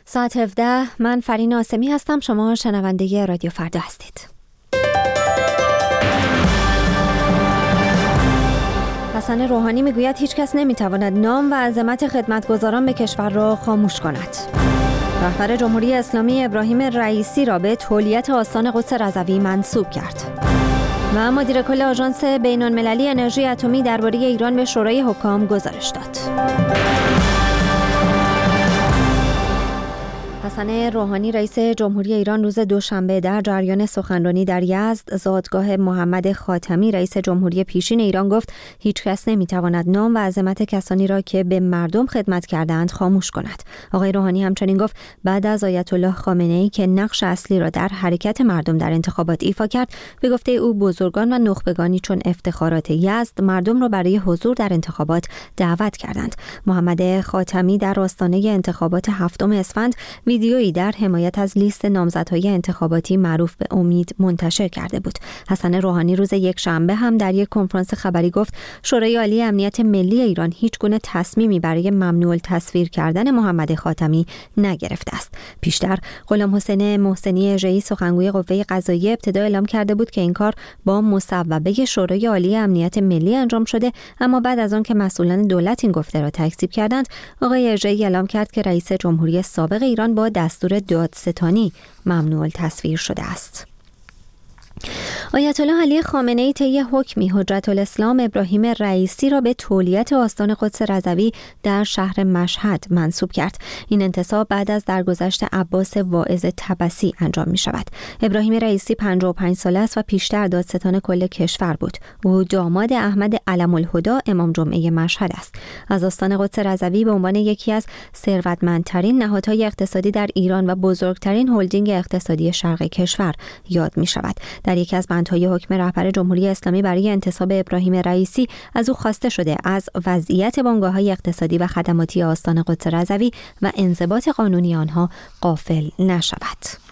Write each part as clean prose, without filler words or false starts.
ساعت 17. من فرین آسمی هستم. شما شنونده رادیو فردا هستید. حسن روحانی میگوید هیچ کس نمیتواند نام و عظمت خدمتگزاران به کشور را خاموش کند. رهبر جمهوری اسلامی ابراهیم رئیسی را به تولیت آستان قدس رضوی منصوب کرد. و مدیر کل آژانس بین‌المللی انرژی اتمی درباره ایران به شورای حکام گزارش داد. حسن روحانی رئیس جمهوری ایران روز دوشنبه در جریان سخنرانی در یزد زادگاه محمد خاتمی رئیس جمهوری پیشین ایران گفت هیچ کس نمیتواند نام و عظمت کسانی را که به مردم خدمت کردند خاموش کند. آقای روحانی همچنین گفت بعد از آیت الله خامنه‌ای که نقش اصلی را در حرکت مردم در انتخابات ایفا کرد، به گفته او بزرگان و نخبگانی چون افتخارات یزد مردم را برای حضور در انتخابات دعوت کردند. محمد خاتمی در آستانه انتخابات 7 اسفند ویدیویی در حمایت از لیست نامزدهای انتخاباتی معروف به امید منتشر کرده بود. حسن روحانی روز یکشنبه هم در یک کنفرانس خبری گفت شورای عالی امنیت ملی ایران هیچ گونه تصمیمی برای ممنوع التصویر کردن محمد خاتمی نگرفته است. پیشتر غلام حسین محسنی اژه‌ای سخنگوی قوه قضاییه ابتدا اعلام کرده بود که این کار با مصوبه شورای عالی امنیت ملی انجام شده، اما بعد از آن که مسئولان دولت این گفته را تکذیب کردند، آقای اژه‌ای اعلام کرد که رئیس جمهوری سابق ایران با دستور دادستانی ممنوع التصویر شده است. آیت الله علی خامنه‌ای طی حکمی حجت الاسلام ابراهیم رئیسی را به تولیت آستان قدس رضوی در شهر مشهد منصوب کرد. این انتصاب بعد از درگذشت عباس واعظ طبسی انجام می شود. ابراهیم رئیسی 55 ساله است و پیشتر دادستان کل کشور بود. او داماد احمد علم الهدی امام جمعه مشهد است. از آستان قدس رضوی به عنوان یکی از ثروتمندترین نهادهای اقتصادی در ایران و بزرگترین هلدینگ اقتصادی شرق کشور یاد می شود. در یکی از بندهای حکم رهبر جمهوری اسلامی برای انتصاب ابراهیم رئیسی از او خواسته شده از وضعیت بنگاه‌های اقتصادی و خدماتی آستان قدس رضوی و انضباط قانونی آنها غافل نشود.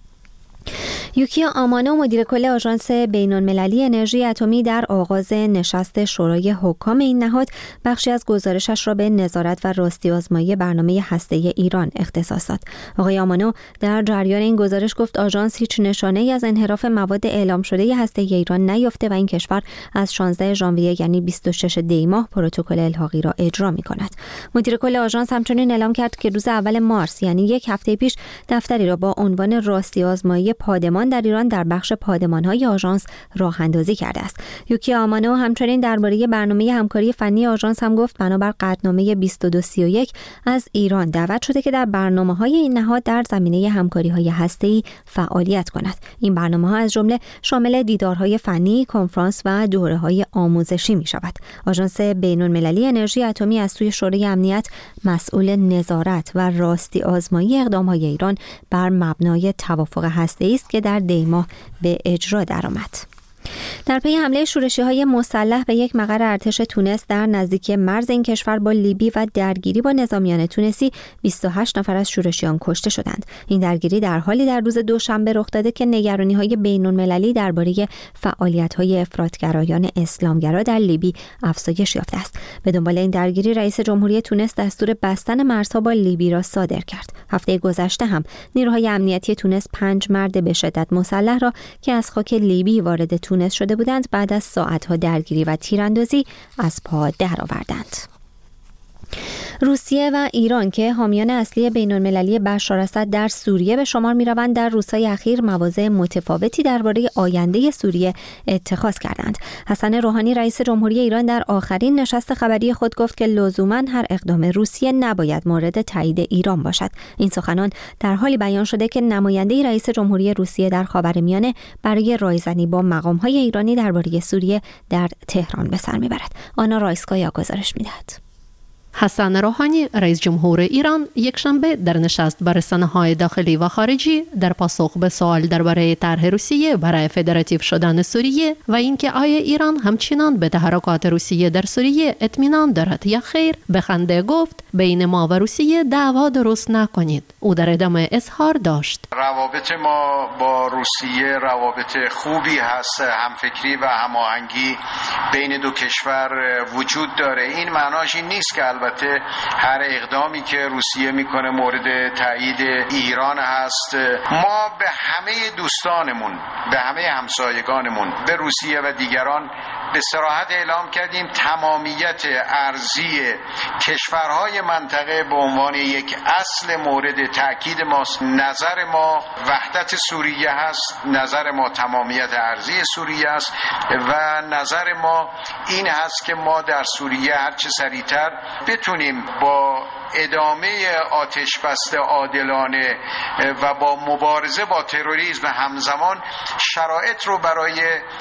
یوکیا آمانو مدیر کل آژانس بین‌المللی انرژی اتمی در آغاز نشست شورای حکام این نهاد بخشی از گزارشش را به نظارت و راستی آزمایی برنامه هسته‌ای ایران اختصاص داد. آقای آمانو در جریان این گزارش گفت آژانس هیچ نشانه‌ای از انحراف مواد اعلام شده هسته‌ای ایران نیافته و این کشور از 16 ژانویه یعنی 26 دی ماه پروتکل الحاقی را اجرا می‌کند. مدیر کل آژانس همچنین اعلام کرد که روز اول مارس یعنی یک هفته پیش دفتری را با عنوان راستی آزمایی پادمان در ایران در بخش پادمان‌های آژانس راه اندازی کرده است. یوکی آمانو همچنین درباره برنامه همکاری فنی آژانس هم گفت بنابر قطعنامه 2231 از ایران دعوت شده که در برنامه‌های این نهاد در زمینه همکاری‌های هسته‌ای فعالیت کند. این برنامه‌ها از جمله شامل دیدارهای فنی، کنفرانس و دوره‌های آموزشی می‌شود. آژانس بین‌المللی انرژی اتمی از سوی شورای امنیت مسئول نظارت و راستی آزمایی اقدام‌های ایران بر مبنای توافق هسته‌ای است که در دی ماه به اجرا درآمد. در پی حمله شورشی‌های مسلح به یک مقر ارتش تونس در نزدیکی مرز این کشور با لیبی و درگیری با نظامیان تونسی 28 نفر از شورشیان کشته شدند. این درگیری در حالی در روز دوشنبه رخ داده که نگرانی‌های بین‌المللی درباره فعالیت‌های افراط‌گرایان اسلامگرا در لیبی افزایش یافته است. به دنبال این درگیری رئیس جمهوری تونس دستور بستن مرزها با لیبی را صادر کرد. هفته گذشته هم نیروهای امنیتی تونس 5 مرد به شدت مسلح را که از خاک لیبی وارد تونس شده بودند بعد از ساعت‌ها درگیری و تیراندازی از پا درآوردند. روسیه و ایران که حامیان اصلی بین‌المللی بشار اسد در سوریه به شمار می‌روند در روزهای اخیر مواضع متفاوتی درباره آینده سوریه اتخاذ کردند. حسن روحانی رئیس جمهوری ایران در آخرین نشست خبری خود گفت که لزوماً هر اقدام روسیه نباید مورد تایید ایران باشد. این سخنان در حالی بیان شده که نماینده رئیس جمهوری روسیه در خاورمیانه برای رایزنی با مقام‌های ایرانی درباره سوریه در تهران به سر می‌برد. آنا رایسکایا گزارش می‌دهد. حسن روحانی رئیس جمهور ایران یکشنبه در نشست با رسانه‌های داخلی و خارجی در پاسخ به سوال درباره طرح روسیه برای فدراتیو شدن سوریه و اینکه آیا ایران همچنان به تحرکات روسیه در سوریه اطمینان دارد یا خیر به خنده گفت بین ما و روسیه دعوا درست نکنید. او در ادامه اظهار داشت روابط ما با روسیه روابط خوبی هست، همفکری و هماهنگی بین دو کشور وجود داره. این معناش این نیست که البته البته هر اقدامی که روسیه میکنه مورد تایید ایران هست. ما به همه دوستانمون، به همه همسایگانمون، به روسیه و دیگران به صراحت اعلام کردیم تمامیت ارضی کشورهای منطقه به عنوان یک اصل مورد تأکید ماست. نظر ما وحدت سوریه هست، نظر ما تمامیت ارضی سوریه است و نظر ما این هست که ما در سوریه هرچه سریعتر بتونیم با ادامه آتش بس عادلانه و با مبارزه با تروریسم همزمان شرایط رو برای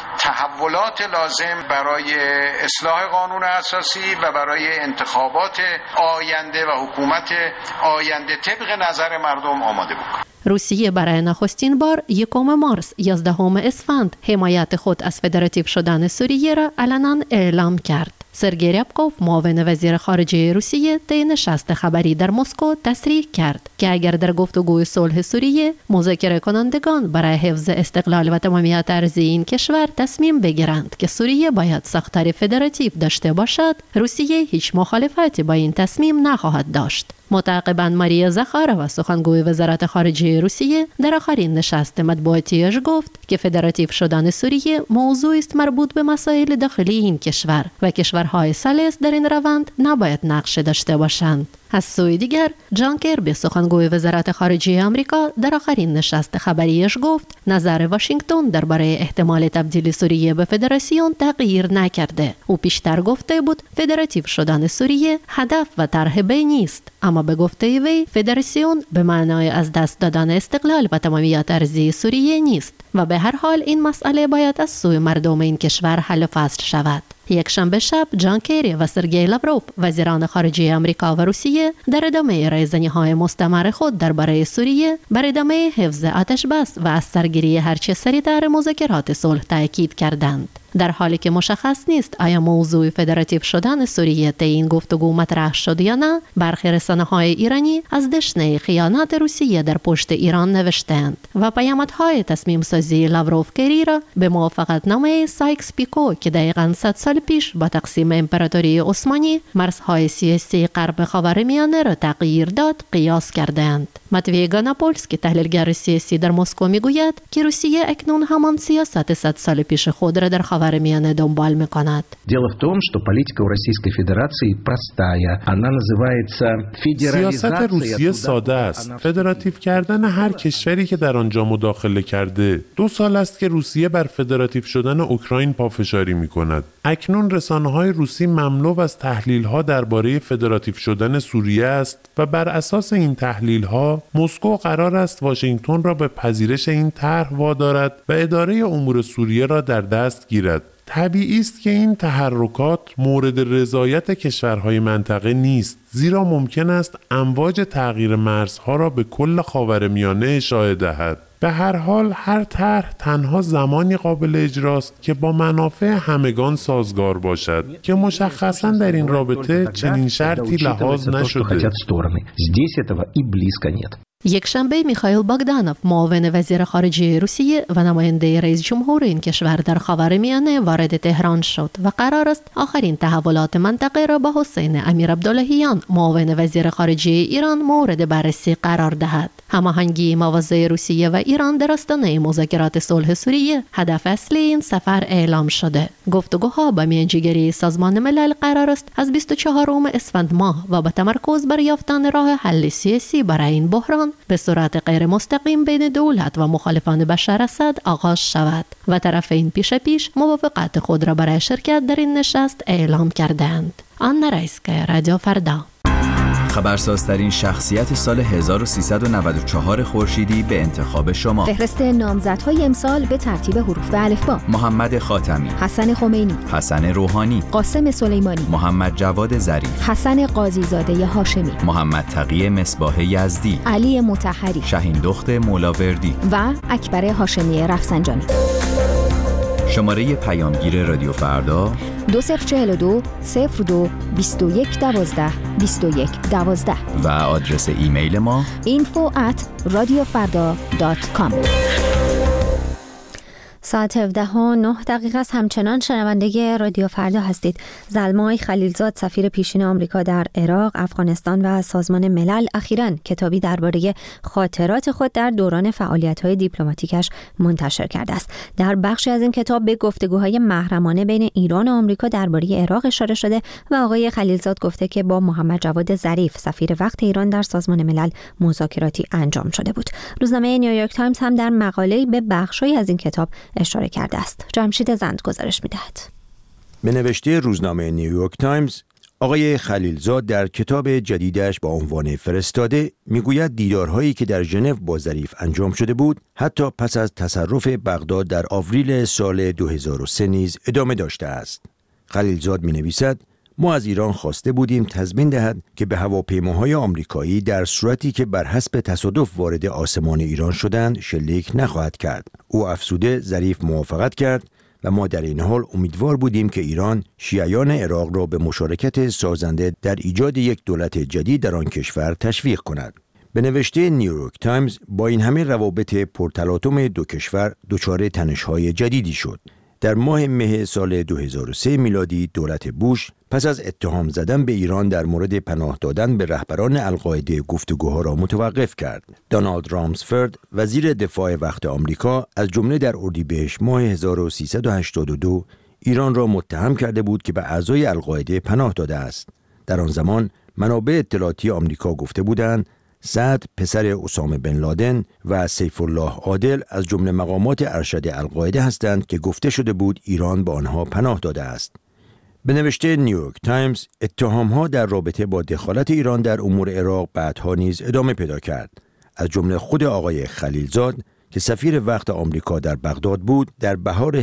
تحولات لازم برای اصلاح قانون اساسی و برای انتخابات آینده و حکومت آینده طبق نظر مردم آماده بکنیم. روسیه برای نخستین بار 1 مارس 11 اسفند حمایت خود از فدراتیو شدن سوریه را علنا اعلام کرد. سرگئی ریابکوف معاون وزیر خارجه روسیه طی نشست خبری در مسکو تصریح کرد که اگر در گفتگوی صلح سوریه مذاکره کنندگان برای حفظ استقلال و تمامیت ارضی این کشور تصمیم بگیرند که سوریه باید ساختار فدراتیو داشته باشد، روسیه هیچ مخالفتی با این تصمیم نخواهد داشت. متعاقباً ماریا زخارova سخنگوی وزارت خارجه روسیه در آخرین نشست مطبوعاتیش گفت که فدراتیو شدن سوریه موضوعی است مربوط به مسائل داخلی این کشور و کشورهای ثالث در این روند نباید نقش داشته باشند. از سوی دیگر جان کربی سخنگوی وزارت خارجه آمریکا در آخرین نشست خبریش گفت نظر واشنگتن درباره احتمال تبدیل سوریه به فدراسیون تغییر نکرده. او پیشتر گفته بود فدراتیو شدن سوریه هدف و طرح بینی است، اما به گفته وی فدراسیون به معنای از دست دادن استقلال و تمامیت ارضی سوریه نیست و به هر حال این مسئله باید از سوی مردم این کشور حل و فصل شود. یک شنبه شب جان کری و سرگئی لاوروف وزیران خارجه آمریکا و روسیه در ادامه رایزنی‌های مستمر خود درباره سوریه بر ادامه حفظ آتش بس و از سرگیری هرچه سریعتر مذاکرات صلح تاکید کردند. در حالی که مشخص نیست آیا موضوع فدراتیو شدن سوریه طی این گفتگو مطرح شد یا نه، برخی رسانه‌های ایرانی از دشنه خیانت روسیه در پشت ایران نوشتند و پیامدهای تصمیم سازی لاوروف کری را به موافقتنامه سایکس پیکو که دقیقاً 100 سال پیش با تقسیم امپراتوری عثمانی مرزهای سیاسی غرب خاورمیانه را تغییر داد قیاس کردند. ماتوی گاناپولسکی تحلیلگر سیاسی در مسکو میگوید که روسیه اکنون همان سیاست 100 سال پیش خود را در خاورمیانه دنبال میکند. Дело в том, что политика у Российской Федерации простая. Она называется федерализация. سیاست روسیه ساده است. فدراتیو کردن هر کشوری که در آنجا مداخله کرده. 2 سال است که روسیه بر فدراتیو شدن اوکراین پافشاری میکند. اکنون رسانه‌های روسی مملو از تحلیل‌ها درباره فدراتیو شدن سوریه است و بر اساس این تحلیل‌ها مسکو قرار است واشنگتن را به پذیرش این طرح وادارد و اداره امور سوریه را در دست گیرد. طبیعی است که این تحرکات مورد رضایت کشورهای منطقه نیست، زیرا ممکن است امواج تغییر مرزها را به کل خاورمیانه اشاره دهد. به هر حال هر طرح تنها زمانی قابل اجراست که با منافع همگان سازگار باشد که مشخصاً در این رابطه چنین شرطی لحاظ نشده. یک شنبه میخائیل باگدانوف معاون وزیر خارجه روسیه و نماینده رئیس جمهور این کشور در خاورمیانه وارد تهران شد و قرار است آخرین تحولات منطقه را با حسین امیر عبداللهیان معاون وزیر خارجه ایران مورد بررسی قرار دهد. هماهنگی مواضع روسیه و ایران در آستانه مذاکرات صلح سوریه هدف اصلی این سفر اعلام شده. گفتگوها با میانجیگری سازمان ملل قرار است از 24 اسفند ماه و با تمرکز بر یافتن راه حل سیاسی برای این بحران به صورت غیر مستقیم بین دولت و مخالفان بشار اسد آغاز شود و طرفین پیش موافقت خود را برای شرکت در این نشست اعلام کردند. آنا رایسکا، رادیو فردا. خبرسازترین شخصیت سال 1394 خورشیدی به انتخاب شما. فهرست نامزدهای امسال به ترتیب حروف الفبا: محمد خاتمی، حسن خمینی، حسن روحانی، قاسم سلیمانی، محمد جواد ظریف، حسن قاضیزاده هاشمی، محمد تقی مصباح یزدی، علی مطهری، شهین دخت مولاوردی و اکبر هاشمی رفسنجانی. شماره پیامگیر رادیو فردا 2042 02 21 12 21 12 و آدرس ایمیل ما info@radiofarda.com. ساعت 17:09 است. همچنان شنونده رادیو فردا هستید. زلمای خلیلزاد سفیر پیشین آمریکا در عراق، افغانستان و سازمان ملل اخیراً کتابی درباره خاطرات خود در دوران فعالیت‌های دیپلماتیکش منتشر کرده است. در بخشی از این کتاب به گفتگوهای محرمانه بین ایران و آمریکا درباره عراق اشاره شده و آقای خلیلزاد گفته که با محمد جواد ظریف سفیر وقت ایران در سازمان ملل مذاکراتی انجام شده بود. روزنامه نیویورک تایمز هم در مقاله‌ای به بخشی از این کتاب اشاره کرده است. جمشید زند گزارش می‌دهد. به نوشته روزنامه نیویورک تایمز، آقای خلیلزاد در کتاب جدیدش با عنوان فرستاده میگوید دیدارهایی که در ژنو با ظریف انجام شده بود حتی پس از تصرف بغداد در آوریل سال 2003 نیز ادامه داشته است. خلیلزاد می‌نویسد: ما از ایران خواسته بودیم تضمین دهد که به هواپیماهای آمریکایی در صورتی که بر حسب تصادف وارد آسمان ایران شدند شلیک نخواهد کرد. او افزوده ظریف موافقت کرد و ما در این حال امیدوار بودیم که ایران شیعیان عراق را به مشارکت سازنده در ایجاد یک دولت جدید در آن کشور تشویق کند. به نوشته نیویورک تایمز، با این همه روابط پرتلاطم دو کشور دچار تنش‌های جدیدی شد. در ماه مه سال 2003 میلادی دولت بوش پس از اتهام زدن به ایران در مورد پناه دادن به رهبران القاعده گفتگوها را متوقف کرد. دونالد رامسفورد وزیر دفاع وقت آمریکا از جمله در اردیبهشت ماه 1382 ایران را متهم کرده بود که به اعضای القاعده پناه داده است. در آن زمان منابع اطلاعاتی آمریکا گفته بودند سعد پسر اسامه بن لادن و سیف الله عادل از جمله مقامات ارشد القاعده هستند که گفته شده بود ایران به آنها پناه داده است. به نوشته نیویورک تایمز، اتهام‌ها در رابطه با دخالت ایران در امور عراق بعدها نیز ادامه پیدا کرد. از جمله خود آقای خلیلزاد که سفیر وقت آمریکا در بغداد بود، در بهار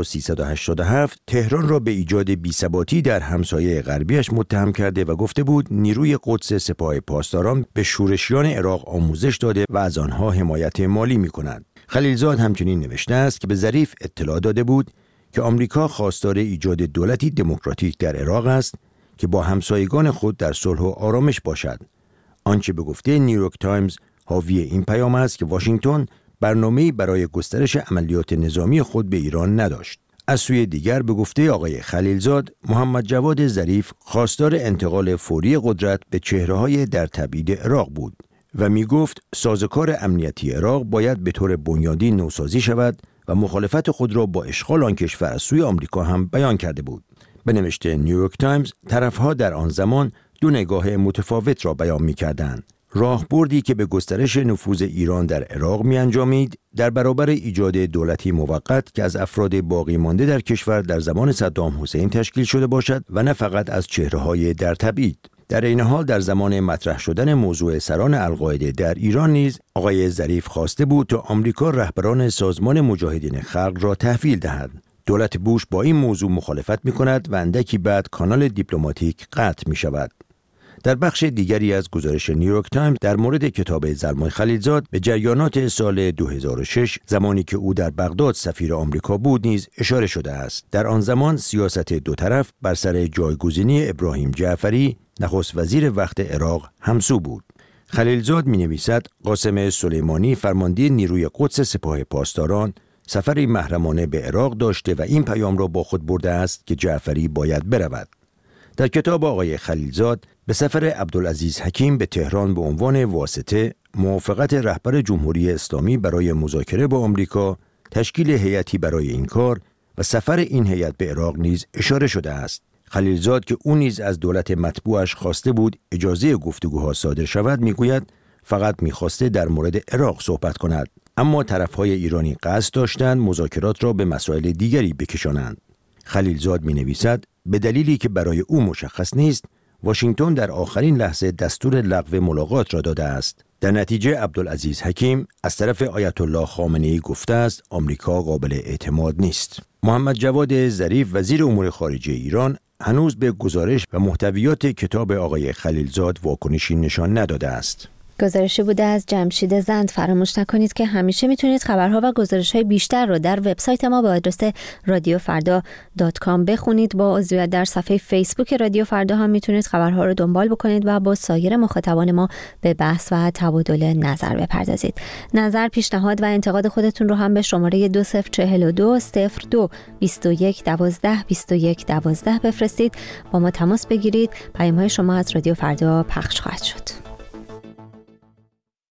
1387 تهران را به ایجاد بی‌ثباتی در همسایه غربیش متهم کرده و گفته بود نیروی قدس سپاه پاسداران به شورشیان عراق آموزش داده و از آنها حمایت مالی می‌کند. خلیلزاد همچنین نوشته است که به ظریف اطلاع داده بود که آمریکا خواستار ایجاد دولتی دموکراتیک در عراق است که با همسایگان خود در صلح و آرامش باشد. آنچه به گفته نیویورک تایمز حاوی این پیام است که واشنگتن برنامه‌ای برای گسترش عملیات نظامی خود به ایران نداشت. از سوی دیگر به گفته آقای خلیلزاد، محمد جواد ظریف خواستار انتقال فوری قدرت به چهره‌های در تبعید عراق بود و می‌گفت سازوکار امنیتی عراق باید به طور بنیادی نوسازی شود و مخالفت خود را با اشغال آن کشور از سوی آمریکا هم بیان کرده بود. به نوشته نیویورک تایمز، طرف‌ها در آن زمان دو نگاه متفاوت را بیان می‌کردند. راهبردی که به گسترش نفوذ ایران در عراق می‌انجامید در برابر ایجاد دولتی موقت که از افراد باقی مانده در کشور در زمان صدام حسین تشکیل شده باشد و نه فقط از چهره‌های در تبعید. در این حال در زمان مطرح شدن موضوع سران القاعده در ایران نیز آقای ظریف خواسته بود تا آمریکا رهبران سازمان مجاهدین خلق را تحویل دهد. دولت بوش با این موضوع مخالفت می‌کند و اندکی بعد کانال دیپلماتیک قطع می‌شود. در بخش دیگری از گزارش نیویورک تایمز در مورد کتاب زلمای خلیلزاد به جریانات سال 2006 زمانی که او در بغداد سفیر آمریکا بود نیز اشاره شده است. در آن زمان سیاست دو طرف بر سر جایگزینی ابراهیم جعفری نخست وزیر وقت عراق همسو بود. خلیلزاد می‌نویسد قاسم سلیمانی فرمانده نیروی قدس سپاه پاسداران سفری محرمانه به عراق داشته و این پیام را با خود برده است که جعفری باید برود. در کتاب آقای خلیلزاد به سفر عبدالعزیز حکیم به تهران به عنوان واسطه، موافقت رهبر جمهوری اسلامی برای مذاکره با آمریکا، تشکیل هیئتی برای این کار و سفر این هیئت به عراق نیز اشاره شده است. خلیلزاد که او نیز از دولت مطبوعش خواسته بود اجازه گفتگوها صادر شود میگوید فقط میخواسته در مورد عراق صحبت کند، اما طرفهای ایرانی قصد داشتند مذاکرات را به مسائل دیگری بکشانند. خلیلزاد می‌نویسد به دلیلی که برای او مشخص نیست، واشنگتن در آخرین لحظه دستور لغو ملاقات را داده است. در نتیجه عبدالعزیز حکیم از طرف آیت الله خامنه‌ای گفته است آمریکا قابل اعتماد نیست. محمد جواد ظریف وزیر امور خارجه ایران هنوز به گزارش و محتویات کتاب آقای خلیلزاد واکنشی نشان نداده است. گزارشی بوده از جمشید زند. فراموش نکنید که همیشه میتونید خبرها و گزارش‌های بیشتر رو در وبسایت ما با آدرس radiofarda.com بخونید. با عضویت در صفحه فیسبوک رادیو فردا هم میتونید خبرها رو دنبال بکنید و با سایر مخاطبان ما به بحث و تبادل نظر بپردازید. نظر، پیشنهاد و انتقاد خودتون رو هم به شماره 2042 02 21 12 21 12 بفرستید. با ما تماس بگیرید. پیام‌های شما از رادیو فردا پخش خواهد شد.